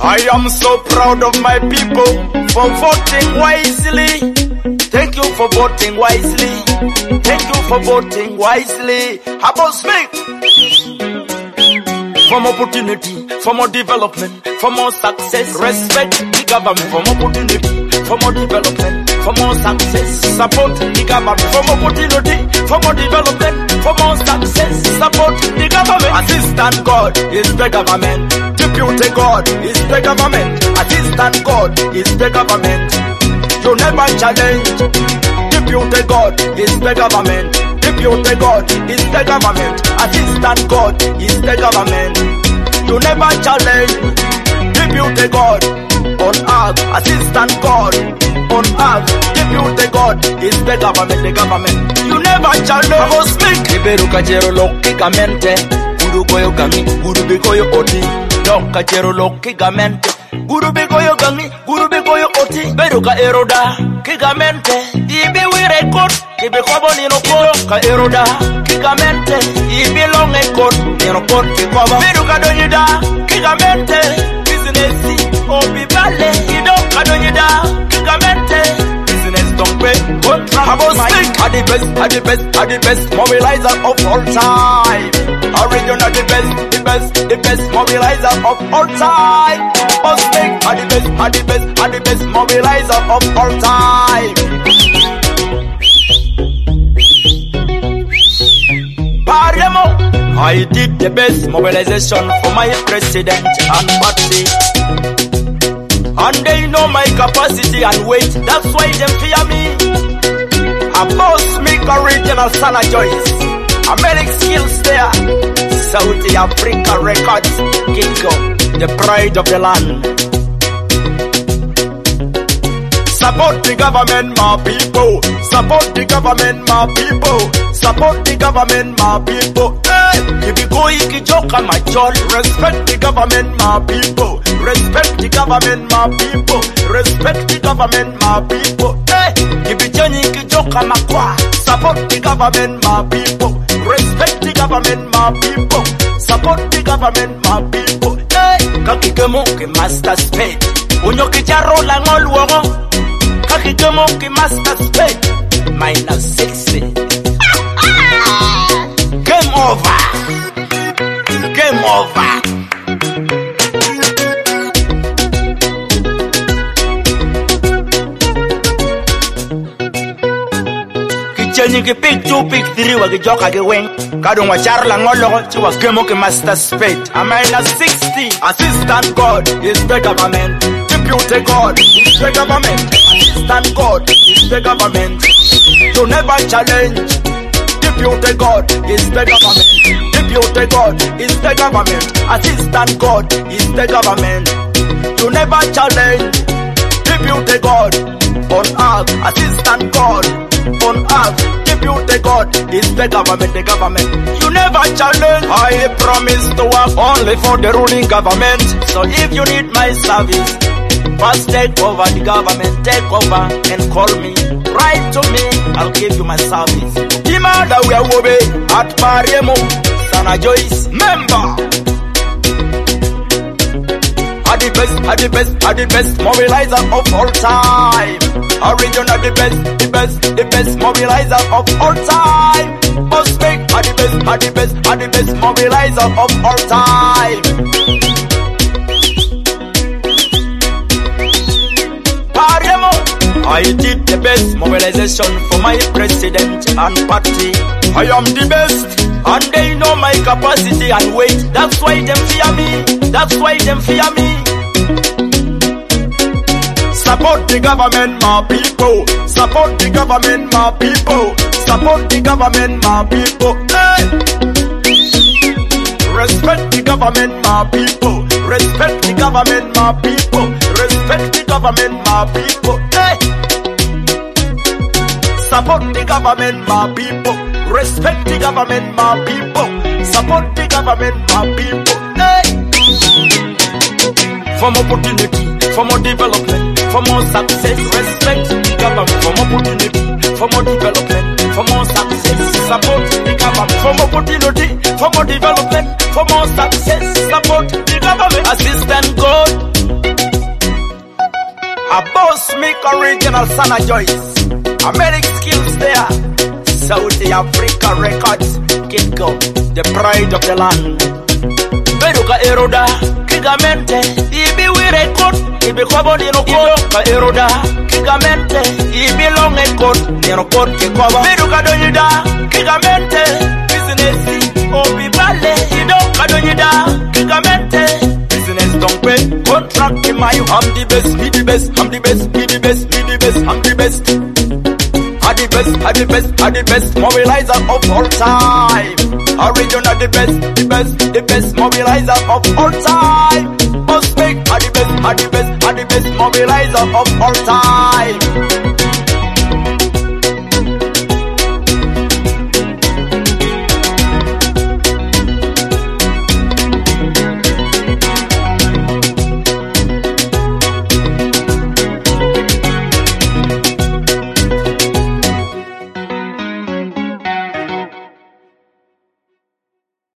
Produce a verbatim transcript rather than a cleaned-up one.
I am so proud of my people for voting wisely. Thank you for voting wisely. Thank you for voting wisely. How about speak? For more opportunity, for more development, for more success. Respect the government. For more opportunity, for more development, for more success. Support the government. For more opportunity, for more development, for more success. Support the government. Assistant God is the government. Deputy God is the government. Assistant God is the government. You never challenge. Deputy God is the government. Deputy God is the government. Assistant God is the government. You never challenge. Deputy God on earth. Assistant God on earth. Deputy God is the government. The government. You never challenge. I will speak. Iberu kajero lokikamente. Guru goyo gangi. Guru bigoyo oti. Dok kajero lokikamente. Guru bigoyo gangi. Guru bigoyo oti. Beru ka eroda. Kigamente. Ibi we record. Ibi kwabo nino koro. Ka eroda. Kigamente. Ibi long record. Nino koro kikwaba. Beru ka donyida. Kigamente. Business. Obi vale. Ido ka donyida. Kigamente. Business don't pay. Contract. Speak. Are the best. Are the best. Are the best. Mobilizer of all time. Original the best. The best. The best mobilizer of all time. Speak. Are the best. Are the best. Are the best mobilizer of all time. Paremo. I did the best mobilization for my president and party. And they know my capacity and weight. That's why they fear me. A boss make original Sana Joyce. American skills there. South Africa Records. Kingo, the pride of the land. Support the government, my people. Support the government, my people. Support the government, my people. Hey, if you go, you joke, my jol. Respect the government, my people. Respect the government, my people. Respect the government, my people. Hey, if you join, you joke, my kwa. Support the government, my people. Respect the government, my people. Support the government, my people. Hey, kakikemo ke master spade. Unyoki jaro la ngolwo. Kakikemo ke master spade. Minus sixty. Game over. Game over. Kichenyi ki pick two, pick three, wagi joka ki wing. Kadung wa charla ngolo, chiwa kemo ki master spade. A minus sixty. Assistant God is the government. Deputy God is the government. Assistant God is the government. You never challenge. Deputy God is the government. Deputy God is the government. Assistant God is the government. You never challenge. Deputy God on earth. Assistant God on earth. Deputy God is the government. The government. You never challenge. I promise to work only for the ruling government. So if you need my service, first take over the government. Take over and call me. Write to me. I'll give you my service. Imada we are wobe at Paremo. Sana Joyce member. Are the best, are the best, are the best mobilizer of all time. Original the best, the best, the best mobilizer of all time. Must make are the best, are the best, are the best mobilizer of all time. Paremo. I did the best mobilization for my president and party. I am the best, and they know my capacity and weight. That's why them fear me. That's why them fear me. Support the government, my people. Support the government, my people. Support the government, my people. Hey. Respect the government, my people. Respect the government, my people. Respect the government, my people. Hey. Support the government, my people. Respect the government, my people. Support the government, my people. Hey. For more opportunity, for more development, for more success. Respect the government. For more opportunity, for more development, for more success. Support the government. For more opportunity, for more development, for more success. Support the government. Assistant God Africa Regional Sana Joyce. American skills there. South Africa Records. Kidgo, the pride of the land. Beruka eroda, kigamente. Ibi we record, ibi kwabo nino kodo. Ka eroda, kigamente. Ibi long and coat, nino coat kikwaba. Beruka donyida, kigamente. Business, obi bale. Ido kadonyida, kigamente. Business don't pay, contract in my. I'm the best, be the best, I'm the best, be the best, be the best, I'm the best. I'm the best, I'm the best, I'm the best mobilizer of all time. Original the best, the best, the best mobilizer of all time. Must make I'm the best, I'm the best, I'm the best mobilizer of all time.